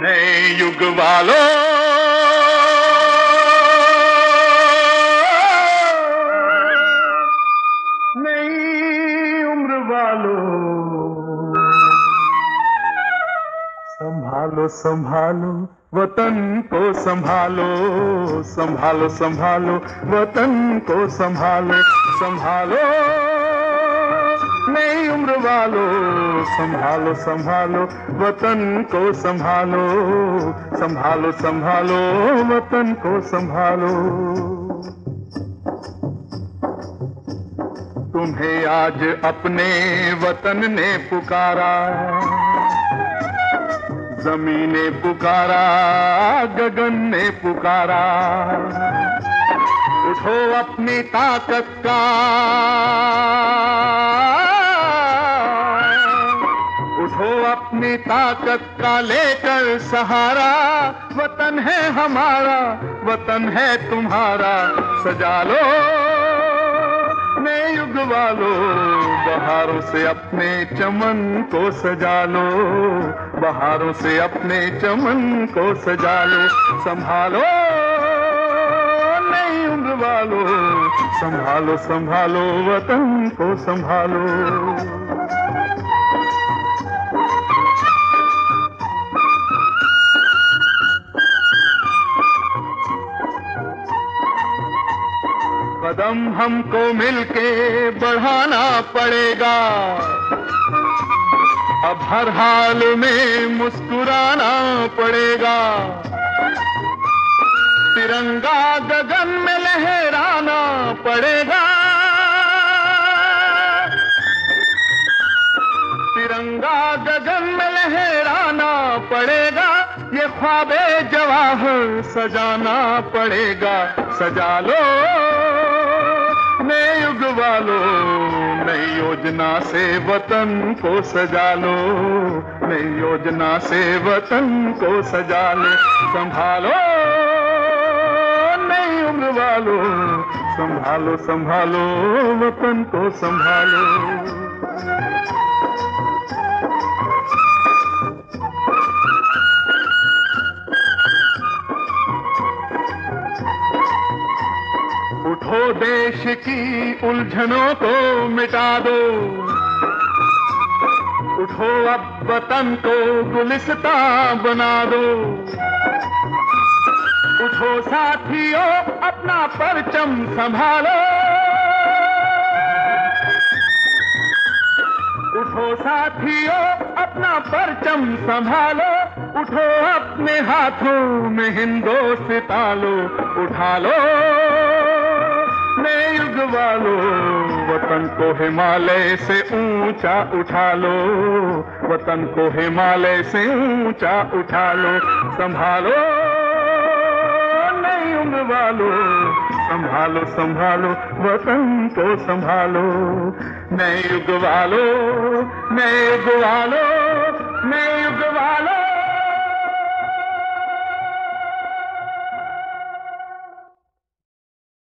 नए युग वालों, नई उम्र वालों, संभालो संभालो वतन को संभालो, संभालो संभालो वतन को संभालो, संभालो नई उम्र वालों, संभालो संभालो वतन को संभालो, संभालो संभालो वतन को संभालो। तुम्हें आज अपने वतन ने पुकारा, ज़मीन ने पुकारा, गगन ने पुकारा। उठो अपनी ताकत का, उठो अपनी ताकत का लेकर सहारा। वतन है हमारा, वतन है तुम्हारा, सजा लो नए युग वालों। बहारों से अपने चमन को सजा लो, बहारों से अपने चमन को सजा लो। संभालो नई उम्र वालों, संभालो संभालो वतन को संभालो। कदम हमको मिलके बढ़ाना पड़ेगा, अब हर हाल में मुस्कुराना पड़ेगा। तिरंगा गगन में लहराना पड़ेगा, तिरंगा गगन में लहराना पड़ेगा। ये ख्वाबे जवाहर सजाना पड़ेगा, सजा लो नए युग वालों। नई योजना से वतन को सजा लो, नई योजना से वतन को सजा लो। संभालो नई उम्र वालों, संभालो संभालो वतन को संभालो। उठो देश की उलझनों को मिटा दो, उठो अब वतन को गुलिस्ता बना दो। उठो साथियों अपना परचम संभालो, उठो साथियों अपना परचम संभालो। उठो अपने हाथों में हिंदोस्तान लो, उठा लो नए युग वालों। वतन को हिमालय से ऊंचा उठा लो, वतन को हिमालय से ऊंचा उठा लो। संभालो नई उम्र वालों, संभालो संभालो वतन को संभालो। नए युग वालों, नए युग वालों, नए